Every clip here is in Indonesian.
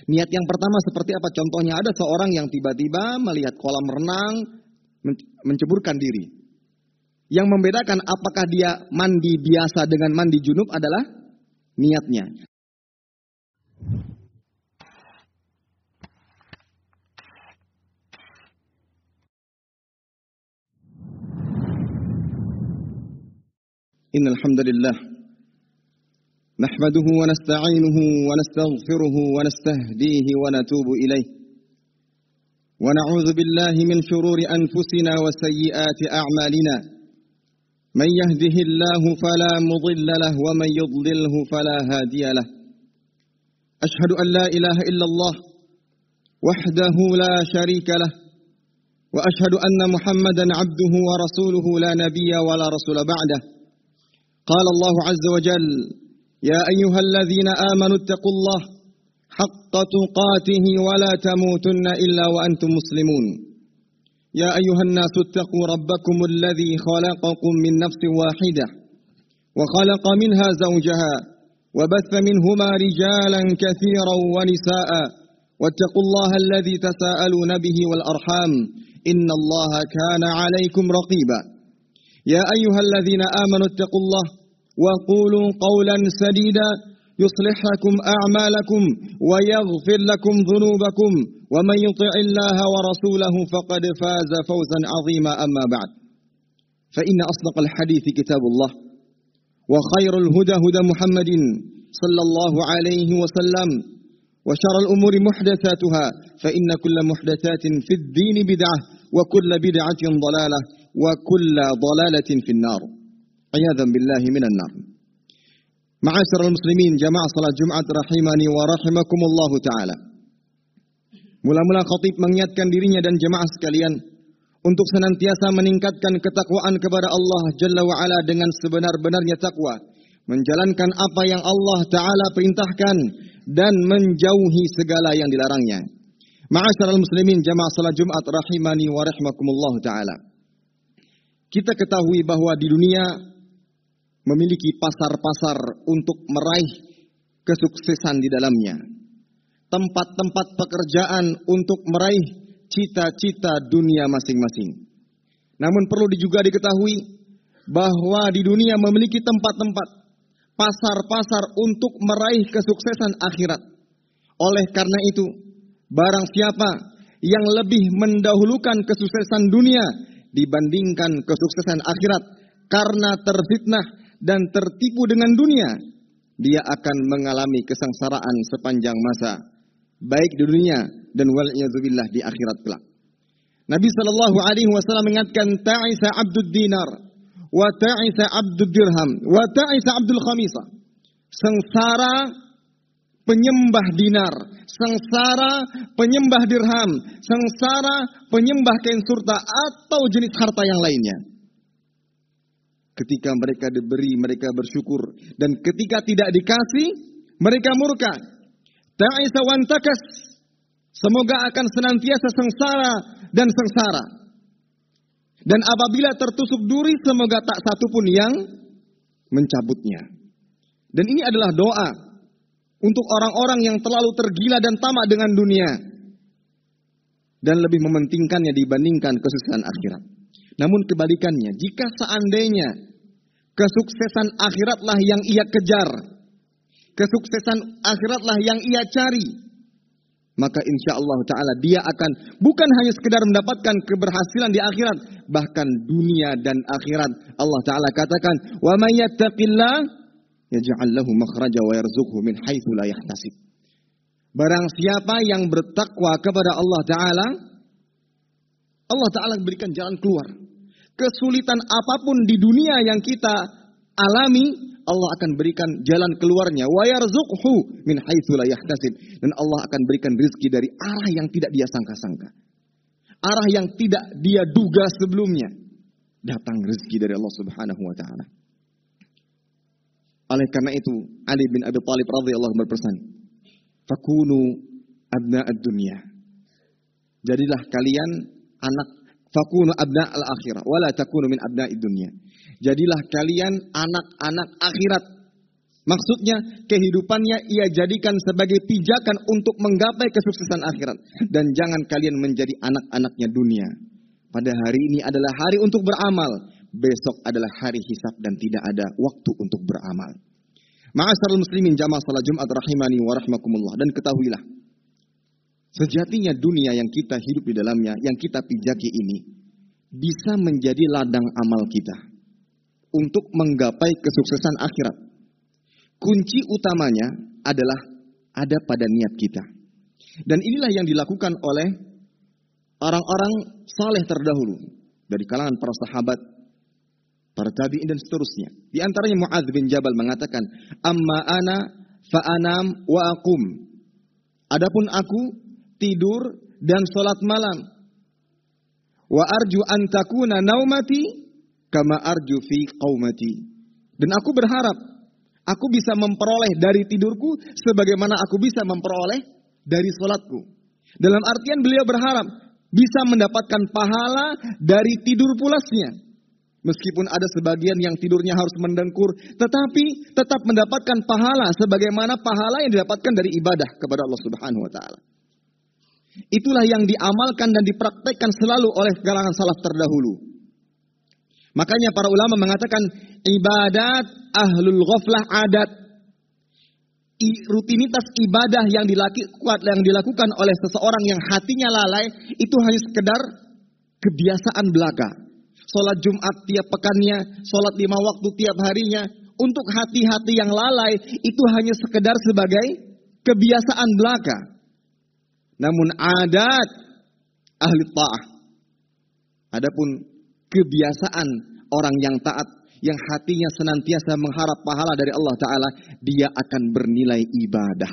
Niat yang pertama seperti apa? Contohnya ada seorang yang tiba-tiba melihat kolam renang, menceburkan diri. Yang membedakan apakah dia mandi biasa dengan mandi junub adalah niatnya. Innal hamdalillah nahmaduhu wa nasta'inuhu wa nastaghfiruhu wa nastahdihi wa natubu ilayh. Wa na'udzu billahi min shururi anfusina wa sayyiati a'malina. من يهده الله فلا مضل له ومن يضلله فلا هادي له أشهد أن لا إله إلا الله وحده لا شريك له وأشهد أن محمدا عبده ورسوله لا نبي ولا رسول بعده قال الله عز وجل يا أيها الذين آمنوا اتقوا الله حق تقاته ولا تموتن إلا وأنتم مسلمون يا أيها الناس اتقوا ربكم الذي خلقكم من نفس واحدة وخلق منها زوجها وبث منهما رجالا كثيرا ونساء واتقوا الله الذي تساءلون به والأرحام إن الله كان عليكم رقيبا يا أيها الذين آمنوا اتقوا الله وقولوا قولا سديدا يصلح لكم أعمالكم ويغفر لكم ذنوبكم ومن يطع الله ورسوله فقد فاز فوزا عظيما أما بعد فإن أصدق الحديث كتاب الله وخير الهدى هدى محمد صلى الله عليه وسلم وشر الأمور محدثاتها فإن كل محدثات في الدين بدعة وكل بدعة ضلالة وكل ضلالة في النار عياذا بالله من النار. Ma'asyiral muslimin, jamaah salat Jumat rahimani wa rahimakumullah taala. Mula-mula khatib mengingatkan dirinya dan jamaah sekalian untuk senantiasa meningkatkan ketakwaan kepada Allah Jalla wa Ala dengan sebenar-benarnya takwa, menjalankan apa yang Allah taala perintahkan dan menjauhi segala yang dilarangnya. Ma'asyiral muslimin, jamaah salat Jumat rahimani wa rahimakumullah taala. Kita ketahui bahwa di dunia memiliki pasar-pasar untuk meraih kesuksesan di dalamnya. Tempat-tempat pekerjaan untuk meraih cita-cita dunia masing-masing. Namun perlu juga diketahui bahwa di dunia memiliki tempat-tempat pasar-pasar untuk meraih kesuksesan akhirat. Oleh karena itu, barang siapa yang lebih mendahulukan kesuksesan dunia dibandingkan kesuksesan akhirat karena terfitnah dan tertipu dengan dunia, dia akan mengalami kesengsaraan sepanjang masa, baik di dunia dan wal'iyadzubillah di akhirat kelak. Nabi sallallahu alaihi wasallam mengingatkan, ta'isa abdud dinar wa ta'isa abdud dirham wa ta'isa abdul khamisah. Sengsara penyembah dinar, sengsara penyembah dirham, sengsara penyembah kain surta atau jenis harta yang lainnya. Ketika mereka diberi, mereka bersyukur. Dan ketika tidak dikasih, mereka murka. Ta'isa wantakas. Semoga akan senantiasa sengsara dan sengsara. Dan apabila tertusuk duri, semoga tak satu pun yang mencabutnya. Dan ini adalah doa untuk orang-orang yang terlalu tergila dan tamak dengan dunia. Dan lebih mementingkannya dibandingkan kesuksesan akhirat. Namun kebalikannya, jika seandainya kesuksesan akhiratlah yang ia kejar, kesuksesan akhiratlah yang ia cari, maka insya Allah Ta'ala dia akan bukan hanya sekedar mendapatkan keberhasilan di akhirat, bahkan dunia dan akhirat. Allah Ta'ala katakan, wa may yattaqillah yaj'al lahu makhraja wa yarzuqhu min haitsu la yahtasib. Barang siapa yang bertakwa kepada Allah Ta'ala, Allah Ta'ala berikan jalan keluar. Kesulitan apapun di dunia yang kita alami, Allah akan berikan jalan keluarnya. Wa yarzuqhu min haitsu la yahtasib. Dan Allah akan berikan rezeki dari arah yang tidak dia sangka-sangka. Arah yang tidak dia duga sebelumnya. Datang rezeki dari Allah Subhanahu wa taala. Oleh karena itu, Ali bin Abi Thalib radhiyallahu anhu berpesan, "Fakunu abna'ad dunya." Jadilah kalian anak, fakunu abna'al akhirah wala takunu min abna'id dunya. Jadilah kalian anak-anak akhirat, Maksudnya kehidupannya ia jadikan sebagai pijakan untuk menggapai kesuksesan akhirat. Dan jangan kalian menjadi anak-anaknya dunia. Pada hari ini adalah hari untuk beramal. Besok adalah hari hisab dan tidak ada waktu untuk beramal. Ma'asyiral muslimin jamaah salat Jumat rahimani wa rahmakumullah. Dan ketahuilah, sejatinya dunia yang kita hidup di dalamnya, yang kita pijaki ini, bisa menjadi ladang amal kita untuk menggapai kesuksesan akhirat. Kunci utamanya adalah ada pada niat kita. Dan inilah yang dilakukan oleh orang-orang saleh terdahulu. Dari kalangan para sahabat, para tabi'in dan seterusnya. Di antaranya Mu'adz bin Jabal mengatakan, "Amma ana fa'anam wa aqum." Adapun aku tidur dan salat malam. Wa arju an takuna naumati kama arju fi qaumati. Dan aku berharap aku bisa memperoleh dari tidurku sebagaimana aku bisa memperoleh dari salatku. Dalam artian beliau berharap bisa mendapatkan pahala dari tidur pulasnya. Meskipun ada sebagian yang tidurnya harus mendengkur, tetapi tetap mendapatkan pahala sebagaimana pahala yang didapatkan dari ibadah kepada Allah Subhanahu wa taala. Itulah yang diamalkan dan dipraktekkan selalu oleh kalangan salaf terdahulu. Makanya para ulama mengatakan ibadat ahlul ghaflah adat. Rutinitas ibadah yang dilakukan oleh seseorang yang hatinya lalai itu hanya sekedar kebiasaan belaka. Sholat Jumat tiap pekannya, sholat 5 waktu tiap harinya. Untuk hati-hati yang lalai itu hanya sekedar sebagai kebiasaan belaka. Namun adat ahli ta'ah. Adapun kebiasaan orang yang taat, yang hatinya senantiasa mengharap pahala dari Allah Ta'ala, dia akan bernilai ibadah.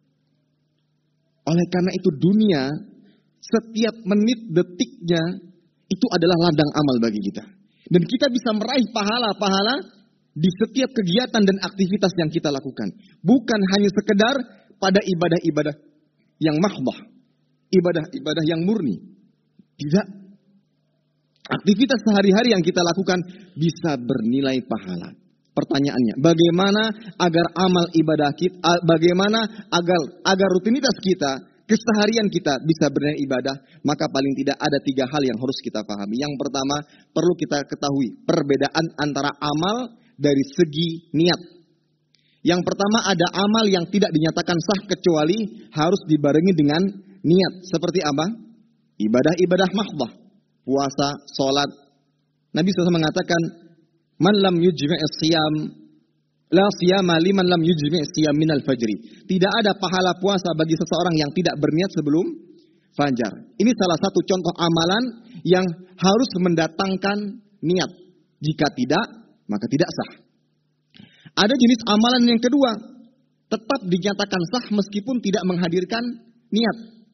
Oleh karena itu dunia, setiap menit detiknya, itu adalah ladang amal bagi kita. Dan kita bisa meraih pahala-pahala di setiap kegiatan dan aktivitas yang kita lakukan. Bukan hanya sekedar pada ibadah-ibadah yang mahdah, ibadah-ibadah yang murni. Tidak. Aktivitas sehari-hari yang kita lakukan bisa bernilai pahala. Pertanyaannya, bagaimana agar amal ibadah kita, bagaimana agar rutinitas kita, keseharian kita bisa bernilai ibadah? Maka paling tidak ada 3 hal yang harus kita pahami. Yang pertama, perlu kita ketahui perbedaan antara amal dari segi niat. Yang pertama, ada amal yang tidak dinyatakan sah kecuali harus dibarengi dengan niat. Seperti apa? Ibadah-ibadah mahdah. Puasa, sholat. Nabi SAW mengatakan, "Man lam yujmi'is siyam, la siyama liman lam yujmi'is siyam minal fajri." Tidak ada pahala puasa bagi seseorang yang tidak berniat sebelum fajar. Ini salah satu contoh amalan yang harus mendatangkan niat. Jika tidak, maka tidak sah. Ada jenis amalan yang kedua, tetap dinyatakan sah meskipun tidak menghadirkan niat.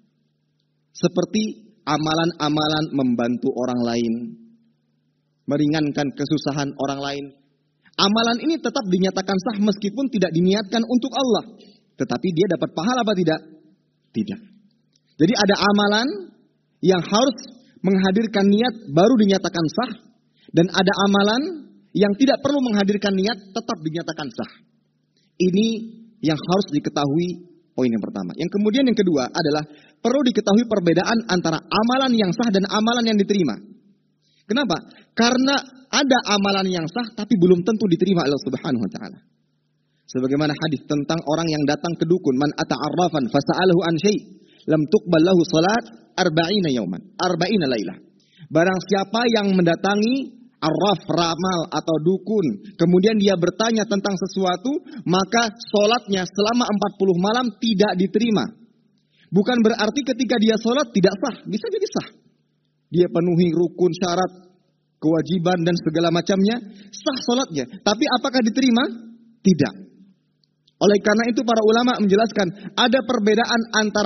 Seperti amalan-amalan membantu orang lain, meringankan kesusahan orang lain. Amalan ini tetap dinyatakan sah meskipun tidak diniatkan untuk Allah. Tetapi dia dapat pahala apa tidak? Tidak. Jadi ada amalan yang harus menghadirkan niat baru dinyatakan sah. Dan ada amalan yang tidak perlu menghadirkan niat tetap dinyatakan sah. Ini yang harus diketahui. Poin yang pertama. Yang kemudian yang kedua adalah perlu diketahui perbedaan antara amalan yang sah dan amalan yang diterima. Kenapa? Karena ada amalan yang sah tapi belum tentu diterima Allah Subhanahu wa taala. Sebagaimana hadis tentang orang yang datang ke dukun, man ata'arrafan fasa'alahu an syai' lam tuqbal lahu salat 40 yauman, 40 lailah. Barang siapa yang mendatangi arraf, ramal atau dukun, kemudian dia bertanya tentang sesuatu, maka sholatnya selama 40 malam tidak diterima. Bukan berarti ketika dia sholat tidak sah, bisa jadi sah. Dia penuhi rukun, syarat, kewajiban dan segala macamnya, sah sholatnya. Tapi apakah diterima? Tidak. Oleh karena itu para ulama menjelaskan ada perbedaan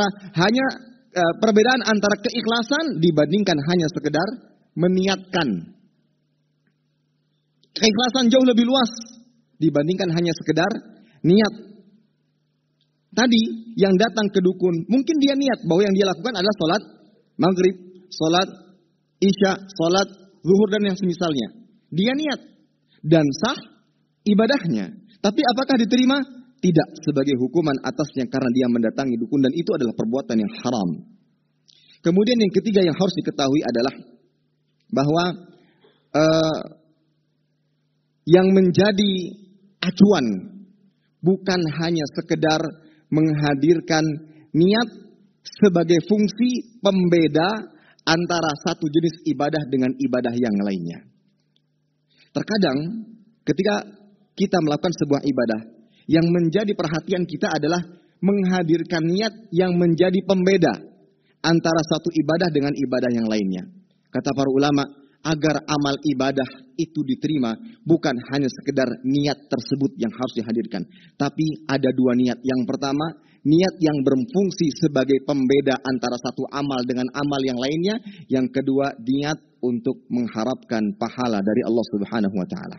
antara keikhlasan dibandingkan hanya sekedar meniatkan. Keikhlasan jauh lebih luas dibandingkan hanya sekedar niat. Tadi yang datang ke dukun, mungkin dia niat bahwa yang dia lakukan adalah sholat maghrib, sholat isya, sholat zuhur dan yang semisalnya. Dia niat dan sah ibadahnya. Tapi apakah diterima? Tidak, sebagai hukuman atasnya karena dia mendatangi dukun dan itu adalah perbuatan yang haram. Kemudian yang ketiga yang harus diketahui adalah bahwa yang menjadi acuan bukan hanya sekedar menghadirkan niat sebagai fungsi pembeda antara satu jenis ibadah dengan ibadah yang lainnya. Terkadang ketika kita melakukan sebuah ibadah, yang menjadi perhatian kita adalah menghadirkan niat yang menjadi pembeda antara satu ibadah dengan ibadah yang lainnya. Kata para ulama, agar amal ibadah itu diterima, bukan hanya sekedar niat tersebut yang harus dihadirkan. Tapi ada dua niat. Yang pertama, niat yang berfungsi sebagai pembeda antara satu amal dengan amal yang lainnya. Yang kedua, niat untuk mengharapkan pahala dari Allah Subhanahu wa Ta'ala.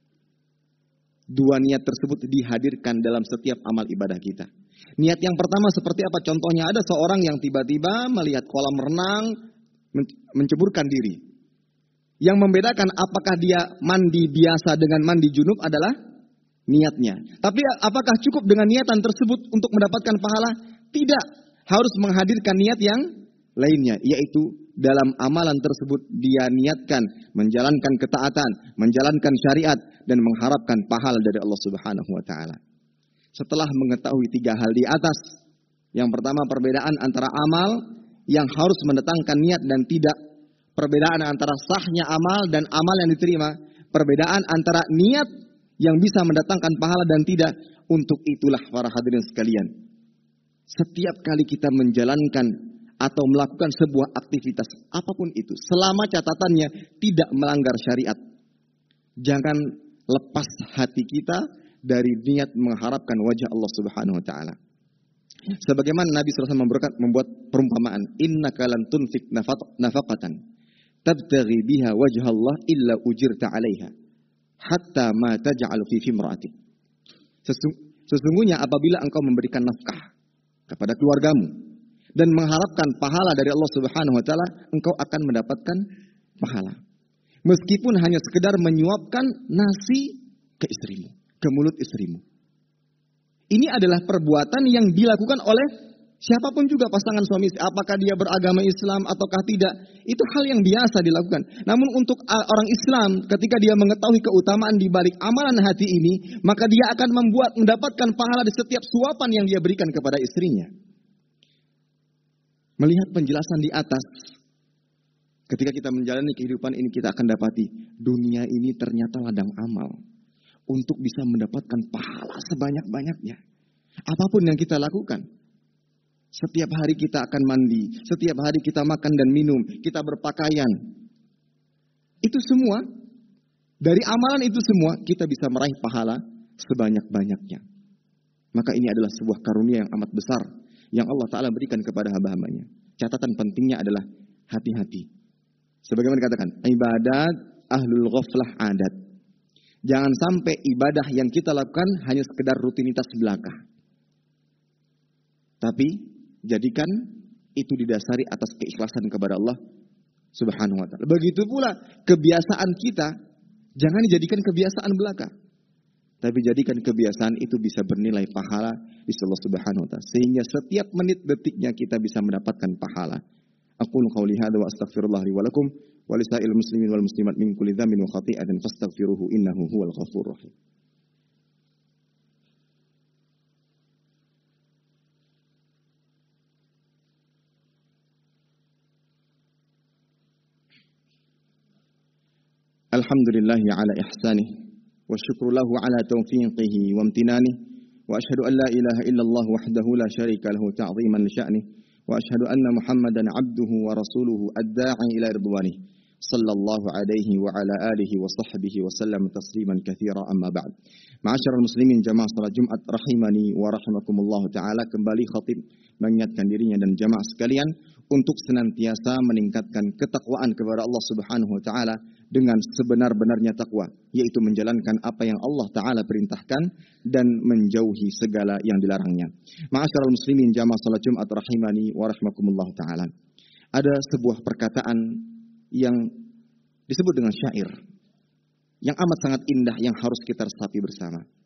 Dua niat tersebut dihadirkan dalam setiap amal ibadah kita. Niat yang pertama seperti apa? Contohnya ada seorang yang tiba-tiba melihat kolam renang, menceburkan diri. Yang membedakan apakah dia mandi biasa dengan mandi junub adalah niatnya. Tapi apakah cukup dengan niatan tersebut untuk mendapatkan pahala? Tidak. Harus menghadirkan niat yang lainnya, yaitu dalam amalan tersebut dia niatkan menjalankan ketaatan, menjalankan syariat, dan mengharapkan pahala dari Allah Subhanahu wa Ta'ala. Setelah mengetahui tiga hal di atas, yang pertama perbedaan antara amal yang harus mendatangkan niat dan tidak, perbedaan antara sahnya amal dan amal yang diterima, perbedaan antara niat yang bisa mendatangkan pahala dan tidak. Untuk itulah para hadirin sekalian, setiap kali kita menjalankan atau melakukan sebuah aktivitas apapun itu, selama catatannya tidak melanggar syariat, jangan lepas hati kita dari niat mengharapkan wajah Allah Subhanahu wa Ta'ala. Sebagaimana Nabi SAW membuat perumpamaan, innaka lan tunfik nafaqatan tabtaghi biha wajah Allah illa ujirta 'alaiha hatta ma taj'al fi imra'atik. Sesungguhnya apabila engkau memberikan nafkah kepada keluargamu dan mengharapkan pahala dari Allah Subhanahu wa Ta'ala, engkau akan mendapatkan pahala. Meskipun hanya sekedar menyuapkan nasi ke istrimu, ke mulut istrimu. Ini adalah perbuatan yang dilakukan oleh siapapun juga, pasangan suami istri. Apakah dia beragama Islam ataukah tidak, itu hal yang biasa dilakukan. Namun untuk orang Islam, ketika dia mengetahui keutamaan di balik amalan hati ini, maka dia akan mendapatkan pahala di setiap suapan yang dia berikan kepada istrinya. Melihat penjelasan di atas, ketika kita menjalani kehidupan ini, kita akan dapati dunia ini ternyata ladang amal untuk bisa mendapatkan pahala sebanyak-banyaknya. Apapun yang kita lakukan, setiap hari kita akan mandi, setiap hari kita makan dan minum, kita berpakaian. Itu semua, dari amalan itu semua, kita bisa meraih pahala sebanyak-banyaknya. Maka ini adalah sebuah karunia yang amat besar yang Allah Ta'ala berikan kepada hamba-hambanya. Catatan pentingnya adalah hati-hati. Sebagaimana dikatakan, ibadat ahlul ghaflah adat. Jangan sampai ibadah yang kita lakukan hanya sekedar rutinitas belaka. Tapi jadikan itu didasari atas keikhlasan kepada Allah Subhanahu wa Ta'ala. Begitu pula kebiasaan kita, jangan dijadikan kebiasaan belaka. Tapi jadikan kebiasaan itu bisa bernilai pahala di Allah Subhanahu wa Ta'ala. Sehingga setiap menit detiknya kita bisa mendapatkan pahala. Aqulu qouli hadza wa astaghfirullah li wa lakum wa lisa'il muslimin wal muslimat min kulli dhanbin wa khati'atin fastaghfiruhu innahu huwal ghafurur rahim. Alhamdulillahi ala ihsanih والشكر له على توفيقه وامتنانه وأشهد أن لا إله إلا الله وحده لا شريك له تعظيما لشأنه وأشهد أن محمدا عبده ورسوله الداعي إلى رضوانه صلى الله عليه وعلى آله وصحبه وسلم تسليما كثيرا أما بعد. معاشر المسلمين jamaah salat Jumat rahimani wa rahimakumullah ta'ala. Kembali khatib mengingatkan dirinya dan jamaah sekalian untuk senantiasa meningkatkan ketakwaan kepada Allah Subhanahu wa Ta'ala dengan sebenar-benarnya takwa, yaitu menjalankan apa yang Allah Ta'ala perintahkan dan menjauhi segala yang dilarangnya. Ma'asyiral muslimin jamaah salat Jumat rahimani wa rahimakumullah ta'ala. Ada sebuah perkataan yang disebut dengan syair yang amat sangat indah yang harus kita resapi bersama.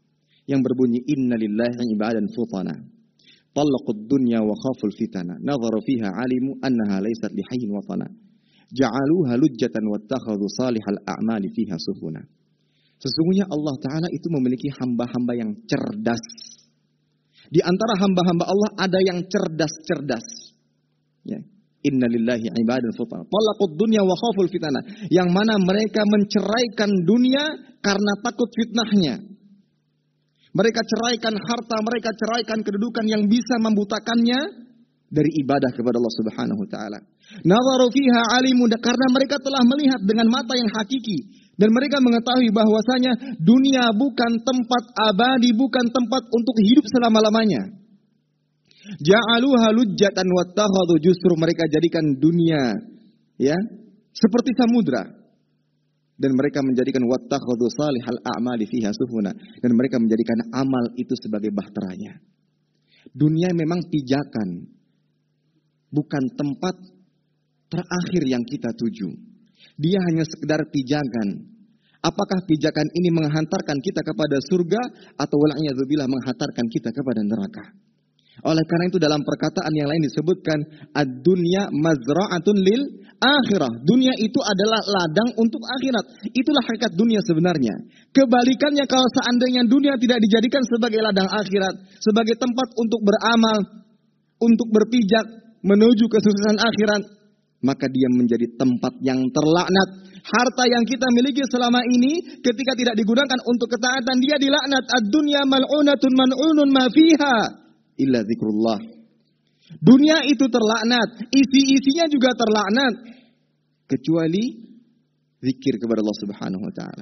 yang berbunyi inna lillahi ibadan futana talaqud dunya wa khaful fitana nadharu fiha alimu annaha laysat lihayyin watana ja'aluha lujjatan wattakhadhu salihal a'mali fiha sufuna. Sesungguhnya Allah Ta'ala itu memiliki hamba-hamba yang cerdas. Di antara hamba-hamba Allah ada yang cerdas-cerdas. Ya. Inna lillahi ibadan futana talaqud dunya wa khaful fitana, yang mana mereka menceraikan dunia karena takut fitnahnya. Mereka ceraikan harta, mereka ceraikan kedudukan yang bisa membutakannya dari ibadah kepada Allah Subhanahu wa taala. Nazaru fiha alimun, karena mereka telah melihat dengan mata yang hakiki dan mereka mengetahui bahwasanya dunia bukan tempat abadi, bukan tempat untuk hidup selama-lamanya. Ja'aluha lujjatan wattakhadhu, justru mereka jadikan dunia ya seperti samudra, dan mereka menjadikan wattakhadhu salihal a'mali fiha sufuna, dan mereka menjadikan amal itu sebagai bahteranya. Dunia memang pijakan, bukan tempat terakhir yang kita tuju. Dia hanya sekedar pijakan. Apakah pijakan ini menghantarkan kita kepada surga atau wal'iyadzubillah menghantarkan kita kepada neraka? Oleh karena itu dalam perkataan yang lain disebutkan ad-dunya mazra'atun lil akhirah. Dunia itu adalah ladang untuk akhirat. Itulah hakikat dunia sebenarnya. Kebalikannya, kalau seandainya dunia tidak dijadikan sebagai ladang akhirat, sebagai tempat untuk beramal, untuk berpijak menuju kesuksesan akhirat, maka dia menjadi tempat yang terlaknat. Harta yang kita miliki selama ini ketika tidak digunakan untuk ketaatan, dia dilaknat. Ad-dunya mal'unatun man'unun ma fiha illa zikrullah. Dunia itu terlaknat, isi-isinya juga terlaknat, kecuali zikir kepada Allah Subhanahu wa taala.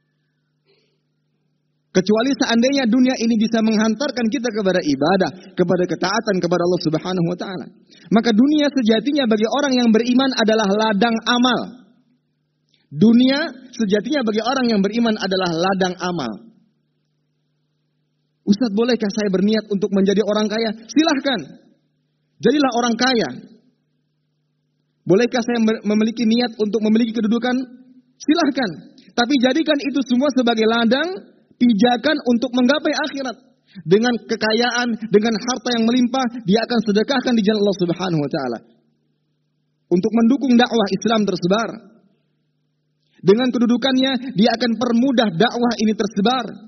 Kecuali seandainya dunia ini bisa menghantarkan kita kepada ibadah, kepada ketaatan kepada Allah Subhanahu wa taala. Maka dunia sejatinya bagi orang yang beriman adalah ladang amal. Dunia sejatinya bagi orang yang beriman adalah ladang amal. Ustaz, bolehkah saya berniat untuk menjadi orang kaya? Silahkan. Jadilah orang kaya. Bolehkah saya memiliki niat untuk memiliki kedudukan? Silahkan. Tapi jadikan itu semua sebagai ladang pijakan untuk menggapai akhirat. Dengan kekayaan, dengan harta yang melimpah, dia akan sedekahkan di jalan Allah Subhanahu wa taala. Untuk mendukung dakwah Islam tersebar. Dengan kedudukannya, dia akan permudah dakwah ini tersebar.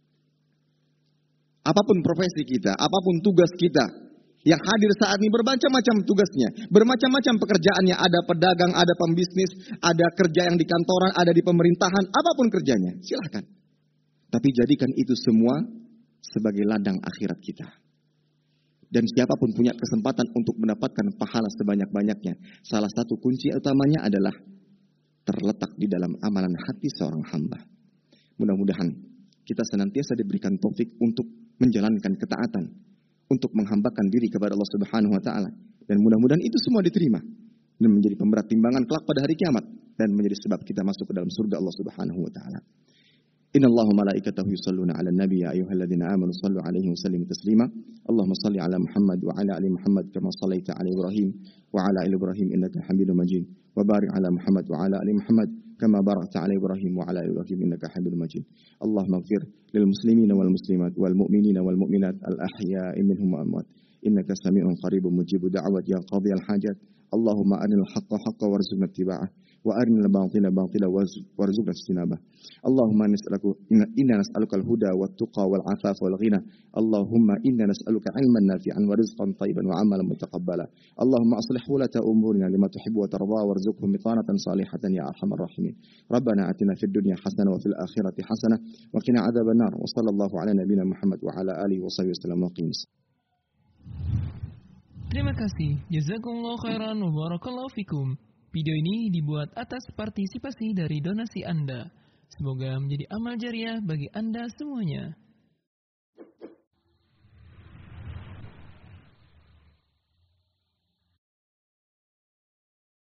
Apapun profesi kita, apapun tugas kita, yang hadir saat ini bermacam-macam tugasnya, bermacam-macam pekerjaannya, ada pedagang, ada pembisnis, ada kerja yang di kantoran, ada di pemerintahan, apapun kerjanya, silahkan. Tapi jadikan itu semua sebagai ladang akhirat kita. Dan siapapun punya kesempatan untuk mendapatkan pahala sebanyak-banyaknya, salah satu kunci utamanya adalah terletak di dalam amalan hati seorang hamba. Mudah-mudahan kita senantiasa diberikan taufik untuk menjalankan ketaatan, untuk menghambakan diri kepada Allah Subhanahu wa taala, dan mudah-mudahan itu semua diterima dan menjadi pemberat timbangan kelak pada hari kiamat dan menjadi sebab kita masuk ke dalam surga Allah Subhanahu wa taala. Innallaha malaikatahu yusholluna 'alan nabi ya ayyuhalladzina amanu shallu 'alaihi wa sallimu taslima. Allahumma shalli 'ala Muhammad wa 'ala ali Muhammad kama shallaita 'ala Ibrahim wa 'ala ali Ibrahim innaka Hamidum Majid. Wa barik 'ala Muhammad wa 'ala ali Muhammad kama barakta 'ala Ibrahim wa 'ala ali Ibrahim innaka Hamidum Majid. Allahumma ighfir lil muslimina wal muslimat wal mu'minina wal mu'minat al ahya'i minhum wal amwat. Innaka sami'un qaribun mujibud da'wat ya qadhiyal hajat. Allahumma arinal haqqa haqqan warzuqna ittiba'ah wa arinal batila batila warzuqna ijtinabah. Allahumma inna nas'aluka al-huda wat tuqa wal 'afafa wal ghina. Allahumma inna nas'aluka 'ilman nafi'an wa rizqan thayyiban wa 'amalan mutaqabbala. Allahumma aslih wulata umurina lima tuhibbu wa tarda warzuqhum bitanatan salihatan ya arhamar rahimin. Rabbana atina fid dunya hasanah wa fil akhirati hasanah wa qina adzaban nar. Wa sallallahu ala nabiyyina Muhammad wa ala alihi wa sahbihi wasallam. Terima kasih. Jazakumullah khairan wa barakallahu fikum. Video ini dibuat atas partisipasi dari donasi Anda. Semoga menjadi amal jariah bagi Anda semuanya.